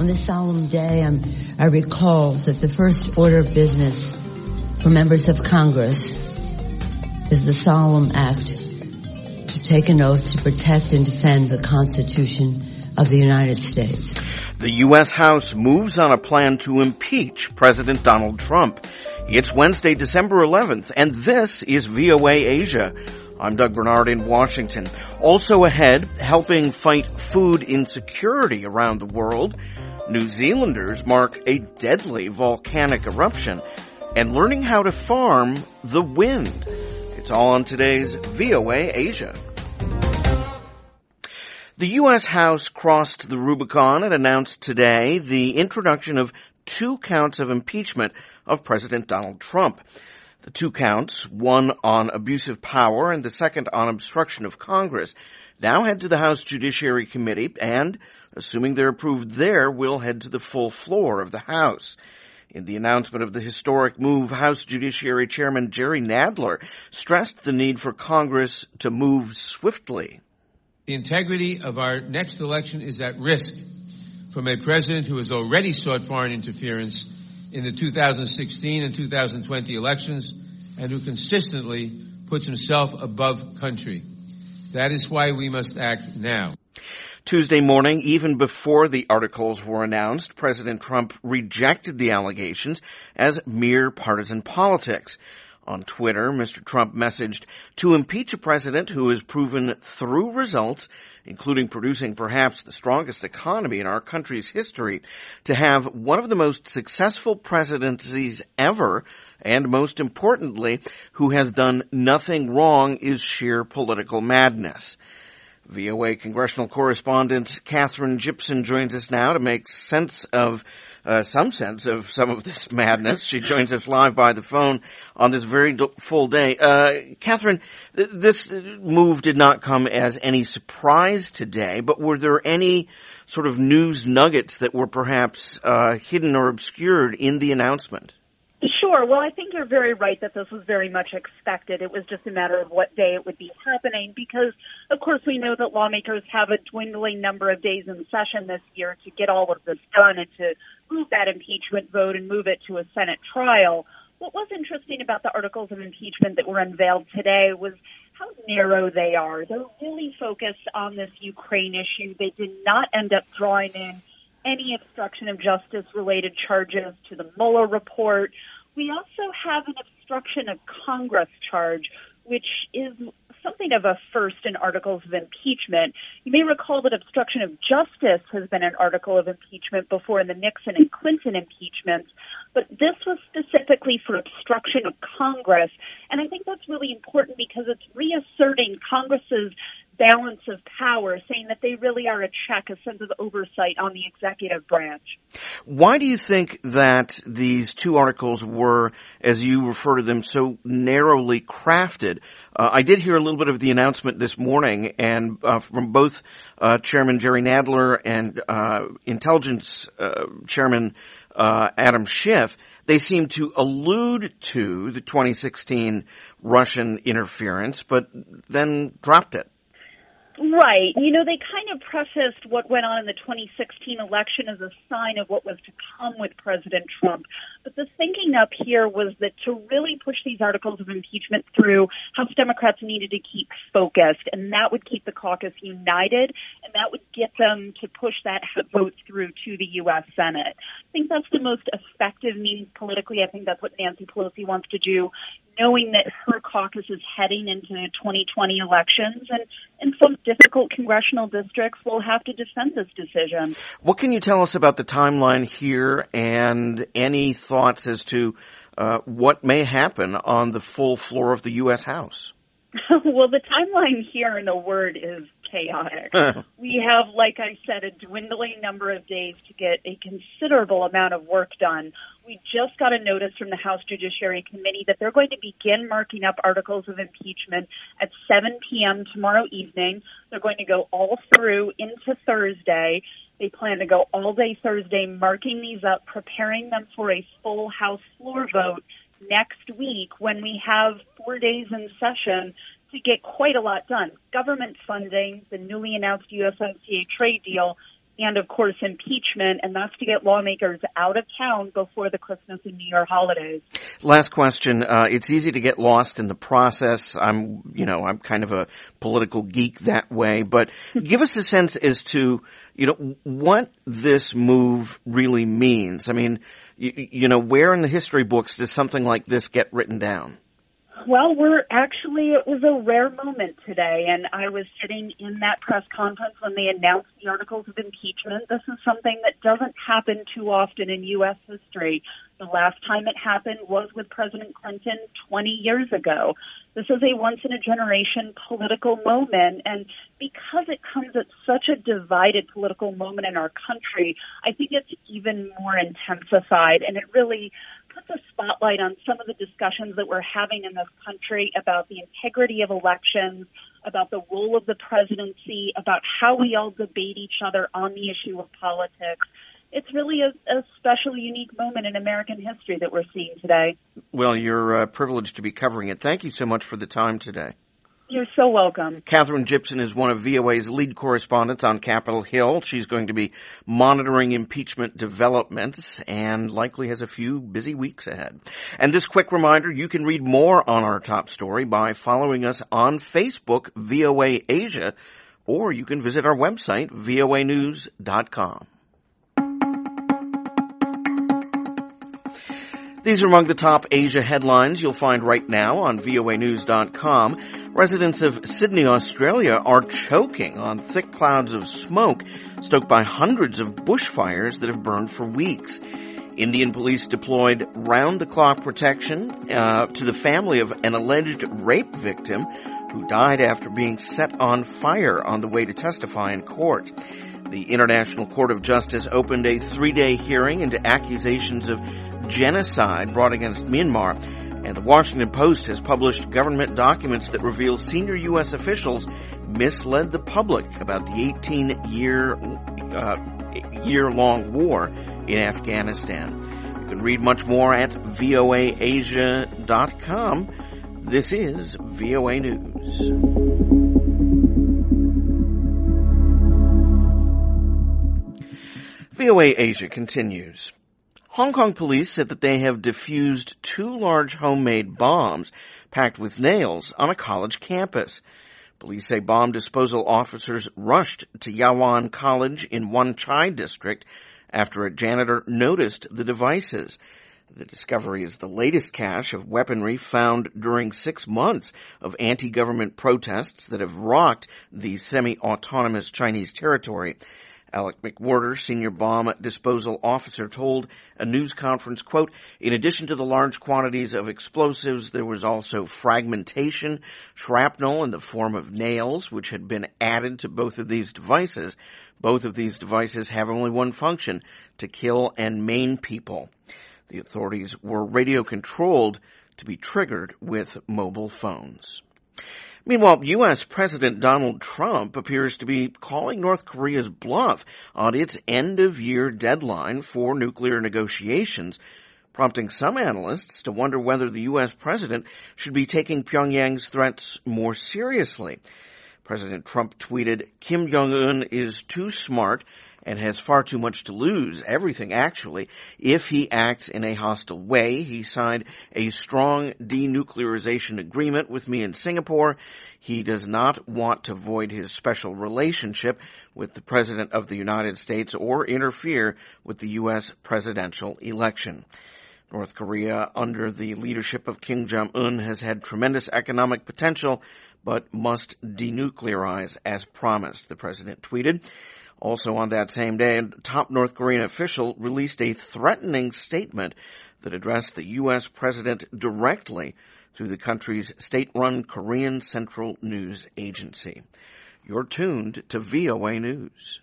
On this solemn day, I recall that the first order of business for members of Congress is the solemn act to take an oath to protect and defend the Constitution of the United States. The U.S. House moves on a plan to impeach President Donald Trump. It's Wednesday, December 11th, and this is VOA Asia. I'm Doug Bernard in Washington. Also ahead, helping fight food insecurity around the world, New Zealanders mark a deadly volcanic eruption, and learning how to farm the wind. It's all on today's VOA Asia. The U.S. House crossed the Rubicon and announced today the introduction of 2 counts of impeachment of President Donald Trump. The 2 counts, one on abuse of power and the second on obstruction of Congress, now head to the House Judiciary Committee and, assuming they're approved there, will head to the full floor of the House. In the announcement of the historic move, House Judiciary Chairman Jerry Nadler stressed the need for Congress to move swiftly. The integrity of our next election is at risk from a president who has already sought foreign interference in the 2016 and 2020 elections and who consistently puts himself above country. That is why we must act now. Tuesday morning, even before the articles were announced, President Trump rejected the allegations as mere partisan politics. On Twitter, Mr. Trump messaged, to impeach a president who has proven through results, including producing perhaps the strongest economy in our country's history, to have one of the most successful presidencies ever, and most importantly, who has done nothing wrong, is sheer political madness. VOA congressional correspondent Catherine Gibson joins us now to make some sense of some of this madness. She joins us live by the phone on this very full day. Catherine, this move did not come as any surprise today, but were there any sort of news nuggets that were perhaps hidden or obscured in the announcement? Sure. Well, I think you're very right that this was very much expected. It was just a matter of what day it would be happening because, of course, we know that lawmakers have a dwindling number of days in session this year to get all of this done and to move that impeachment vote and move it to a Senate trial. What was interesting about the articles of impeachment that were unveiled today was how narrow they are. They're really focused on this Ukraine issue. They did not end up drawing in any obstruction of justice related charges to the Mueller report. We also have an obstruction of Congress charge, which is something of a first in articles of impeachment. You may recall that obstruction of justice has been an article of impeachment before in the Nixon and Clinton impeachments, but this was specifically for obstruction of Congress. And I think that's really important because it's reasserting Congress's balance of power, saying that they really are a check, a sense of oversight on the executive branch. Why do you think that these 2 articles were, as you refer to them, so narrowly crafted? I did hear a little bit of the announcement this morning, and from both Chairman Jerry Nadler and Intelligence Chairman Adam Schiff, they seem to allude to the 2016 Russian interference, but then dropped it. Right. You know, they kind of prefaced what went on in the 2016 election as a sign of what was to come with President Trump. But the thinking up here was that to really push these articles of impeachment through, House Democrats needed to keep focused, and that would keep the caucus united, and that would get them to push that vote through to the U.S. Senate. I think that's the most effective means politically. I think that's what Nancy Pelosi wants to do, knowing that her caucus is heading into 2020 elections, and in some difficult congressional districts will have to defend this decision. What can you tell us about the timeline here and any thoughts as to what may happen on the full floor of the U.S. House? Well, the timeline here in a word is chaotic. We have, like I said, a dwindling number of days to get a considerable amount of work done. We just got a notice from the House Judiciary Committee that they're going to begin marking up articles of impeachment at 7 p.m. tomorrow evening. They're going to go all through into Thursday. They plan to go all day Thursday marking these up, preparing them for a full House floor vote next week when we have 4 days in session to get quite a lot done. Government funding, the newly announced USMCA trade deal, and, of course, impeachment, and that's to get lawmakers out of town before the Christmas and New Year holidays. Last question. It's easy to get lost in the process. I'm kind of a political geek that way, but give us a sense as to, what this move really means. I mean, where in the history books does something like this get written down? Well, it was a rare moment today, and I was sitting in that press conference when they announced the articles of impeachment. This is something that doesn't happen too often in U.S. history. The last time it happened was with President Clinton 20 years ago. This is a once-in-a-generation political moment, and because it comes at such a divided political moment in our country, I think it's even more intensified, and it really puts a spotlight on some of the discussions that we're having in this country about the integrity of elections, about the role of the presidency, about how we all debate each other on the issue of politics. It's really a special, unique moment in American history that we're seeing today. Well, you're privileged to be covering it. Thank you so much for the time today. You're so welcome. Katherine Gypson is one of VOA's lead correspondents on Capitol Hill. She's going to be monitoring impeachment developments and likely has a few busy weeks ahead. And this quick reminder, you can read more on our top story by following us on Facebook, VOA Asia, or you can visit our website, voanews.com. These are among the top Asia headlines you'll find right now on voanews.com. Residents of Sydney, Australia are choking on thick clouds of smoke stoked by hundreds of bushfires that have burned for weeks. Indian police deployed round-the-clock protection to the family of an alleged rape victim who died after being set on fire on the way to testify in court. The International Court of Justice opened a 3-day hearing into accusations of genocide brought against Myanmar, and the Washington Post has published government documents that reveal senior U.S. officials misled the public about the 18-year-long war in Afghanistan. You can read much more at voaasia.com. This is VOA News. VOA Asia continues. Hong Kong police said that they have defused 2 large homemade bombs packed with nails on a college campus. Police say bomb disposal officers rushed to Yawan College in Wan Chai district after a janitor noticed the devices. The discovery is the latest cache of weaponry found during 6 months of anti-government protests that have rocked the semi-autonomous Chinese territory. Alec McWhorter, senior bomb disposal officer, told a news conference, quote, in addition to the large quantities of explosives, there was also fragmentation, shrapnel in the form of nails, which had been added to both of these devices. Both of these devices have only one function, to kill and maim people. The authorities were radio-controlled to be triggered with mobile phones. Meanwhile, U.S. President Donald Trump appears to be calling North Korea's bluff on its end-of-year deadline for nuclear negotiations, prompting some analysts to wonder whether the U.S. president should be taking Pyongyang's threats more seriously. President Trump tweeted, Kim Jong-un is too smart and has far too much to lose, everything actually, if he acts in a hostile way. He signed a strong denuclearization agreement with me in Singapore. He does not want to void his special relationship with the President of the United States or interfere with the U.S. presidential election. North Korea, under the leadership of Kim Jong-un, has had tremendous economic potential, but must denuclearize as promised, the president tweeted. Also on that same day, a top North Korean official released a threatening statement that addressed the U.S. president directly through the country's state-run Korean Central News Agency. You're tuned to VOA News.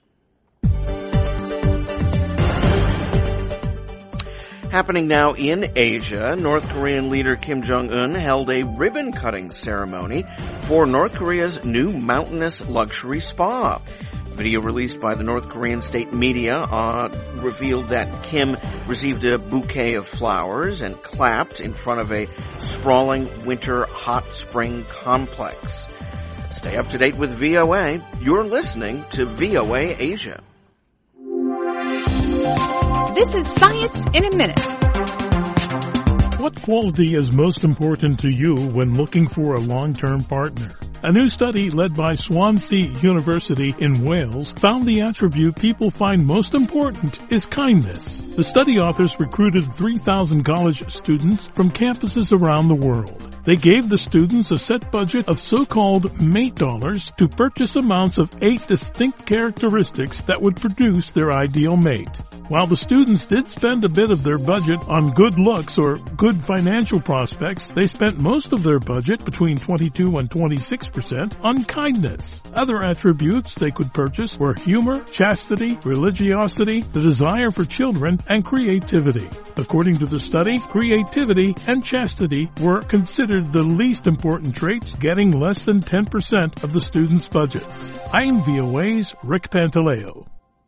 Happening now in Asia, North Korean leader Kim Jong-un held a ribbon-cutting ceremony for North Korea's new mountainous luxury spa. Video released by the North Korean state media revealed that Kim received a bouquet of flowers and clapped in front of a sprawling winter hot spring complex. Stay up to date with VOA. You're listening to VOA Asia. This is Science in a Minute. What quality is most important to you when looking for a long-term partner? A new study led by Swansea University in Wales found the attribute people find most important is kindness. The study authors recruited 3,000 college students from campuses around the world. They gave the students a set budget of so-called mate dollars to purchase amounts of 8 distinct characteristics that would produce their ideal mate. While the students did spend a bit of their budget on good looks or good financial prospects, they spent most of their budget, between 22 and 26%, on kindness. Other attributes they could purchase were humor, chastity, religiosity, the desire for children, and creativity. According to the study, creativity and chastity were considered the least important traits, getting less than 10% of the students' budgets. I'm VOA's Rick Pantaleo.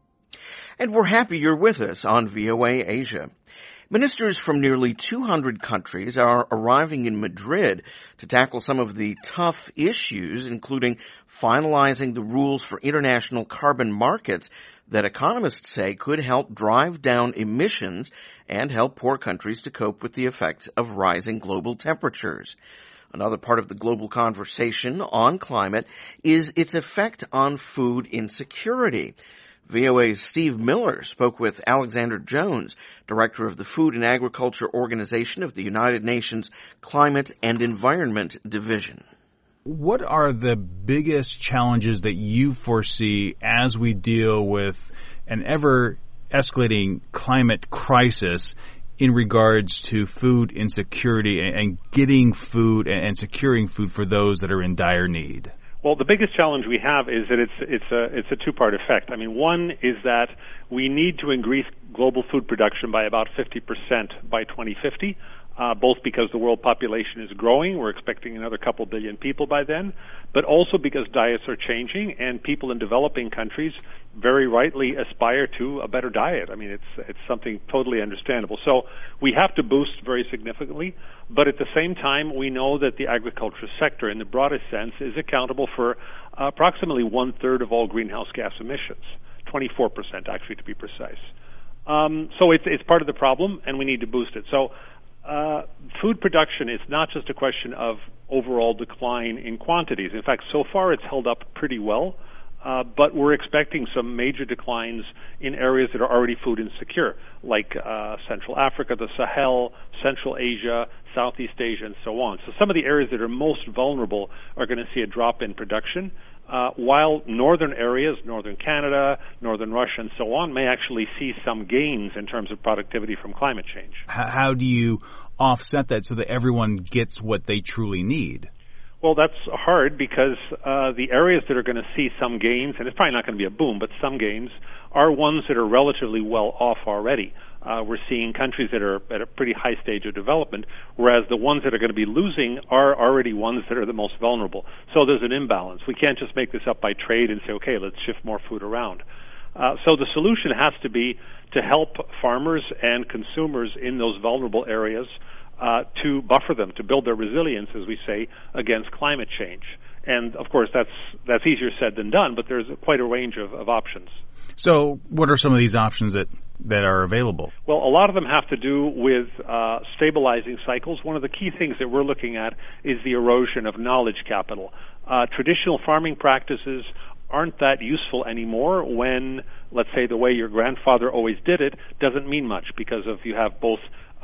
And we're happy you're with us on VOA Asia. Ministers from nearly 200 countries are arriving in Madrid to tackle some of the tough issues, including finalizing the rules for international carbon markets that economists say could help drive down emissions and help poor countries to cope with the effects of rising global temperatures. Another part of the global conversation on climate is its effect on food insecurity. VOA's Steve Miller spoke with Alexander Jones, director of the Food and Agriculture Organization of the United Nations Climate and Environment Division. What are the biggest challenges that you foresee as we deal with an ever-escalating climate crisis in regards to food insecurity and getting food and securing food for those that are in dire need? Well, the biggest challenge we have is that it's a two-part effect. I mean, one is that we need to increase global food production by about 50% by 2050, both because the world population is growing, we're expecting another couple billion people by then, but also because diets are changing and people in developing countries very rightly aspire to a better diet. I mean, it's something totally understandable. So we have to boost very significantly, but at the same time, we know that the agriculture sector, in the broadest sense, is accountable for approximately one-third of all greenhouse gas emissions, 24% actually to be precise. So it's part of the problem, and we need to boost it. So food production is not just a question of overall decline in quantities. In fact, so far it's held up pretty well, but we're expecting some major declines in areas that are already food insecure, like Central Africa, the Sahel, Central Asia, Southeast Asia, and so on. So some of the areas that are most vulnerable are going to see a drop in production, while northern areas, northern Canada, northern Russia, and so on, may actually see some gains in terms of productivity from climate change. How do you offset that so that everyone gets what they truly need? Well, that's hard because the areas that are going to see some gains, and it's probably not going to be a boom, but some gains, are ones that are relatively well off already. We're seeing countries that are at a pretty high stage of development, whereas the ones that are going to be losing are already ones that are the most vulnerable. So there's an imbalance. We can't just make this up by trade and say, okay, let's shift more food around. So the solution has to be to help farmers and consumers in those vulnerable areas to buffer them, to build their resilience, as we say, against climate change. And, of course, that's easier said than done, but there's quite a range of options. So what are some of these options that are available? Well, a lot of them have to do with stabilizing cycles. One of the key things that we're looking at is the erosion of knowledge capital. Traditional farming practices aren't that useful anymore when, let's say, the way your grandfather always did it doesn't mean much because you have both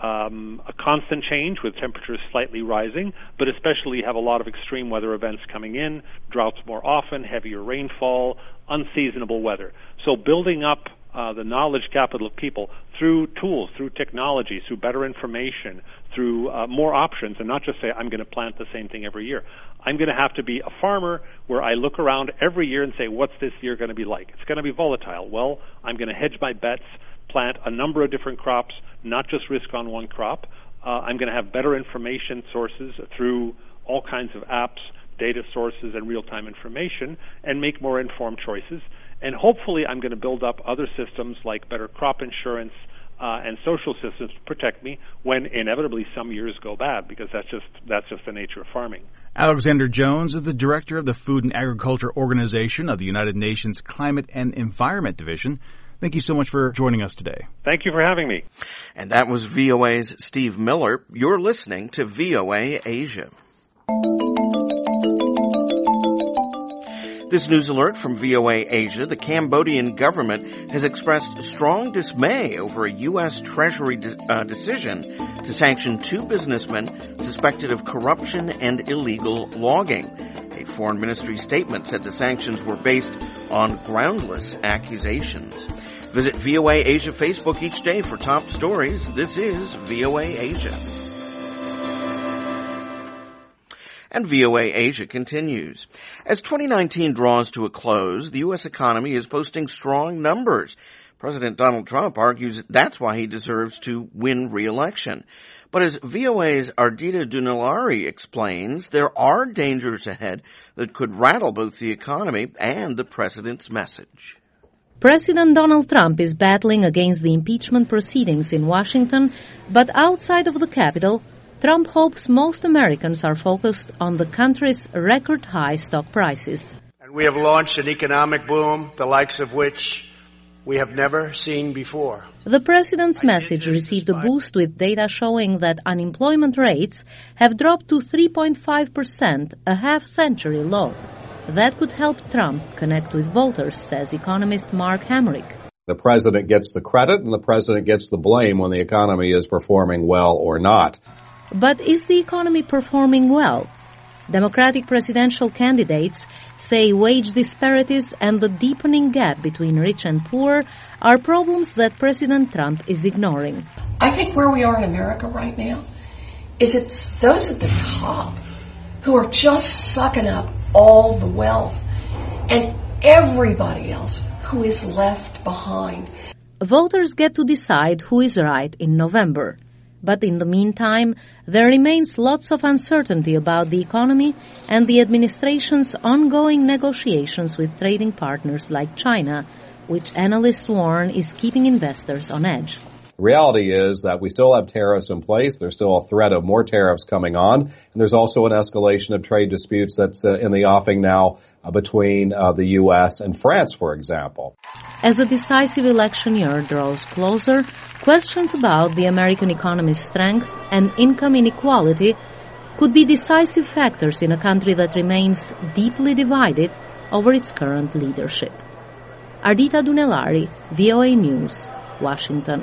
a constant change with temperatures slightly rising, but especially you have a lot of extreme weather events coming in, droughts more often, heavier rainfall, unseasonable weather. So building up the knowledge capital of people through tools, through technology, through better information, through more options, and not just say, I'm going to plant the same thing every year. I'm going to have to be a farmer where I look around every year and say, what's this year going to be like? It's going to be volatile. Well, I'm going to hedge my bets, plant a number of different crops, not just risk on one crop. I'm going to have better information sources through all kinds of apps, data sources, and real-time information, and make more informed choices. And hopefully I'm going to build up other systems like better crop insurance and social systems to protect me when inevitably some years go bad, because that's just the nature of farming. Alexander Jones is the director of the Food and Agriculture Organization of the United Nations Climate and Environment Division, Thank you so much for joining us today. Thank you for having me. And that was VOA's Steve Miller. You're listening to VOA Asia. This news alert from VOA Asia: the Cambodian government has expressed strong dismay over a U.S. Treasury decision to sanction 2 businessmen suspected of corruption and illegal logging. A foreign ministry statement said the sanctions were based on groundless accusations. Visit VOA Asia Facebook each day for top stories. This is VOA Asia. And VOA Asia continues. As 2019 draws to a close, the U.S. economy is posting strong numbers. President Donald Trump argues that's why he deserves to win re-election. But as VOA's Ardita Dunellari explains, there are dangers ahead that could rattle both the economy and the president's message. President Donald Trump is battling against the impeachment proceedings in Washington, but outside of the Capitol, Trump hopes most Americans are focused on the country's record-high stock prices. And we have launched an economic boom, the likes of which we have never seen before. The president's message received a boost with data showing that unemployment rates have dropped to 3.5%, a half-century low. That could help Trump connect with voters, says economist Mark Hamrick. The president gets the credit and the president gets the blame when the economy is performing well or not. But is the economy performing well? Democratic presidential candidates say wage disparities and the deepening gap between rich and poor are problems that President Trump is ignoring. I think where we are in America right now is it's those at the top who are just sucking up all the wealth and everybody else who is left behind. Voters get to decide who is right in November. But in the meantime, there remains lots of uncertainty about the economy and the administration's ongoing negotiations with trading partners like China, which analysts warn is keeping investors on edge. The reality is that we still have tariffs in place. There's still a threat of more tariffs coming on. And there's also an escalation of trade disputes that's in the offing now between the U.S. and France, for example. As the decisive election year draws closer, questions about the American economy's strength and income inequality could be decisive factors in a country that remains deeply divided over its current leadership. Ardita Dunellari, VOA News, Washington.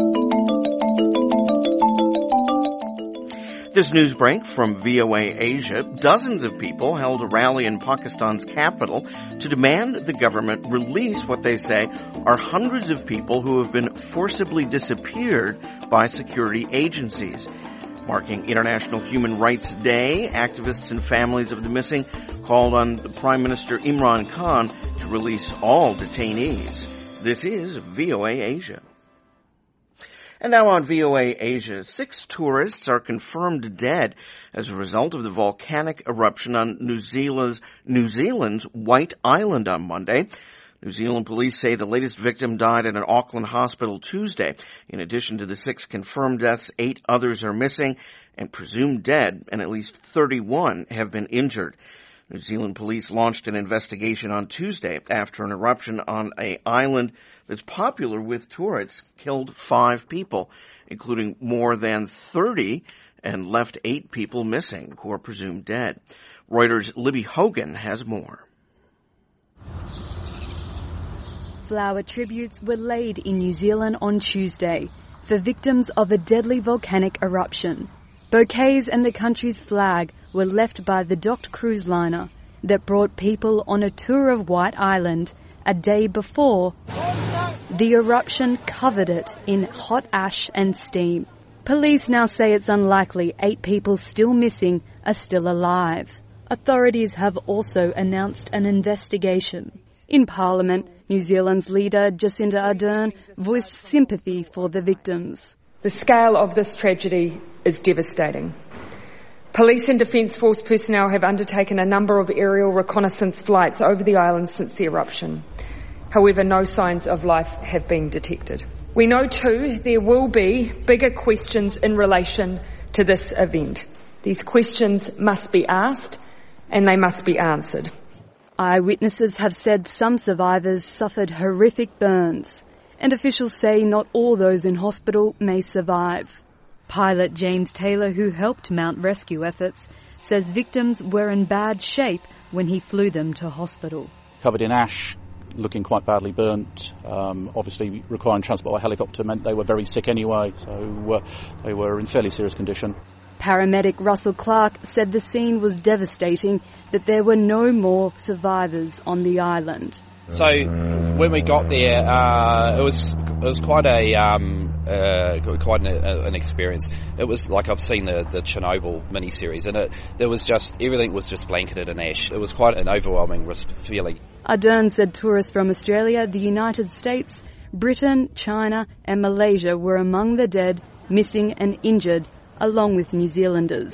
This news break from VOA Asia: dozens of people held a rally in Pakistan's capital to demand the government release what they say are hundreds of people who have been forcibly disappeared by security agencies. Marking International Human Rights Day, activists and families of the missing called on the Prime Minister Imran Khan to release all detainees. This is VOA Asia. And now on VOA Asia, 6 tourists are confirmed dead as a result of the volcanic eruption on New Zealand's White Island on Monday. New Zealand police say the latest victim died at an Auckland hospital Tuesday. In addition to the 6 confirmed deaths, 8 others are missing and presumed dead, and at least 31 have been injured. New Zealand police launched an investigation on Tuesday after an eruption on an island that's popular with tourists killed 5 people, including more than 30, and left 8 people missing who are presumed dead. Reuters' Libby Hogan has more. Flower tributes were laid in New Zealand on Tuesday for victims of a deadly volcanic eruption. Bouquets and the country's flag were left by the docked cruise liner that brought people on a tour of White Island a day before the eruption covered it in hot ash and steam. Police now say it's unlikely 8 people still missing are still alive. Authorities have also announced an investigation. In Parliament, New Zealand's leader Jacinda Ardern voiced sympathy for the victims. The scale of this tragedy is devastating. Police and Defence Force personnel have undertaken a number of aerial reconnaissance flights over the island since the eruption. However, no signs of life have been detected. We know too there will be bigger questions in relation to this event. These questions must be asked and they must be answered. Eyewitnesses have said some survivors suffered horrific burns. and officials say not all those in hospital may survive. Pilot James Taylor, who helped mount rescue efforts, says victims were in bad shape when he flew them to hospital. Covered in ash, looking quite badly burnt, obviously requiring transport by helicopter meant they were very sick anyway, so they were in fairly serious condition. Paramedic Russell Clark said the scene was devastating, that there were no more survivors on the island. So when we got there, it was quite an experience. It was like I've seen the Chernobyl miniseries, and everything was just blanketed in ash. It was quite an overwhelming feeling. Ardern said tourists from Australia, the United States, Britain, China and Malaysia were among the dead, missing and injured, along with New Zealanders.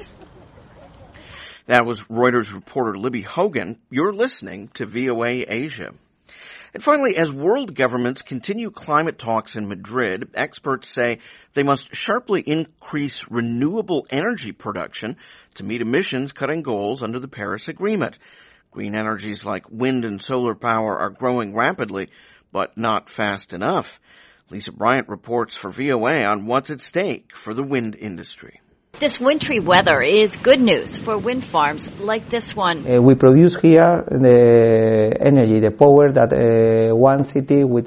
That was Reuters reporter Libby Hogan. You're listening to VOA Asia. And finally, as world governments continue climate talks in Madrid, experts say they must sharply increase renewable energy production to meet emissions-cutting goals under the Paris Agreement. Green energies like wind and solar power are growing rapidly, but not fast enough. Lisa Bryant reports for VOA on what's at stake for the wind industry. This wintry weather is good news for wind farms like this one. We produce here the energy, the power that one city with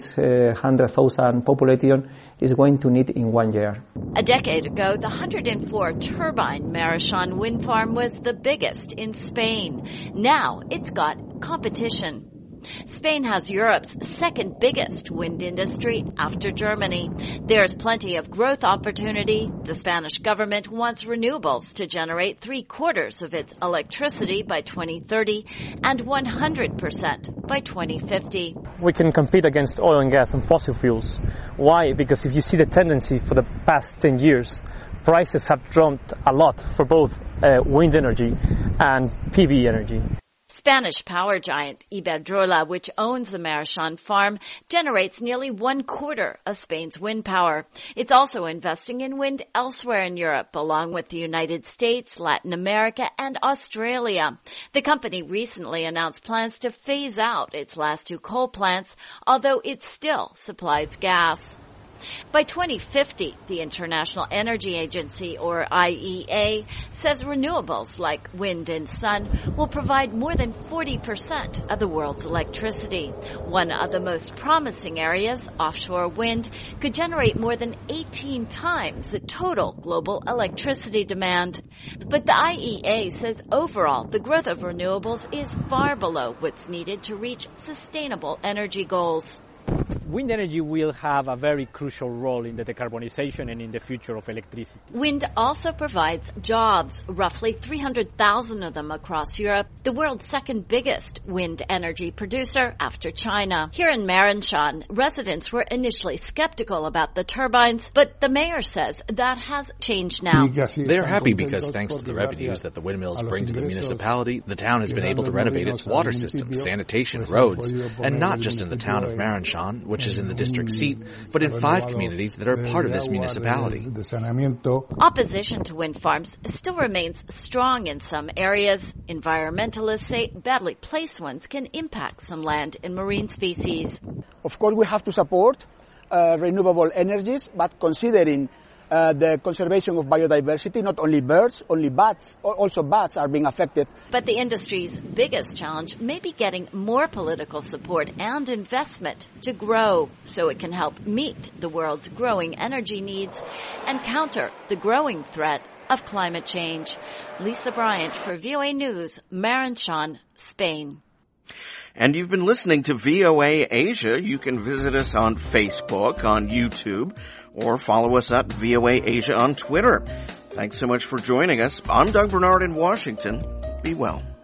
600,000 population is going to need in 1 year. A decade ago, the 104-turbine Marechon wind farm was the biggest in Spain. Now it's got competition. Spain has Europe's second biggest wind industry after Germany. There's plenty of growth opportunity. The Spanish government wants renewables to generate 3/4 of its electricity by 2030 and 100% by 2050. We can compete against oil and gas and fossil fuels. Why? Because if you see the tendency for the past 10 years, prices have dropped a lot for both wind energy and PV energy. Spanish power giant Iberdrola, which owns the Marechon farm, generates nearly 1/4 of Spain's wind power. It's also investing in wind elsewhere in Europe, along with the United States, Latin America, and Australia. The company recently announced plans to phase out its last 2 coal plants, although it still supplies gas. By 2050, the International Energy Agency, or IEA, says renewables like wind and sun will provide more than 40% of the world's electricity. One of the most promising areas, offshore wind, could generate more than 18 times the total global electricity demand. But the IEA says overall, the growth of renewables is far below what's needed to reach sustainable energy goals. Wind energy will have a very crucial role in the decarbonization and in the future of electricity. Wind also provides jobs, roughly 300,000 of them across Europe, the world's second biggest wind energy producer after China. Here in Marechon, residents were initially skeptical about the turbines, but the mayor says that has changed now. They're happy because thanks to the revenues that the windmills bring to the municipality, the town has been able to renovate its water system, sanitation, roads, and not just in the town of Marechon, which is in the district seat, but in 5 communities that are part of this municipality. Opposition to wind farms still remains strong in some areas. Environmentalists say badly placed ones can impact some land and marine species. Of course, we have to support renewable energies, but considering the conservation of biodiversity, not only birds, only bats, also bats are being affected. But the industry's biggest challenge may be getting more political support and investment to grow so it can help meet the world's growing energy needs and counter the growing threat of climate change. Lisa Bryant for VOA News, Marechon, Spain. And you've been listening to VOA Asia. You can visit us on Facebook, on YouTube, or follow us at VOA Asia on Twitter. Thanks so much for joining us. I'm Doug Bernard in Washington. Be well.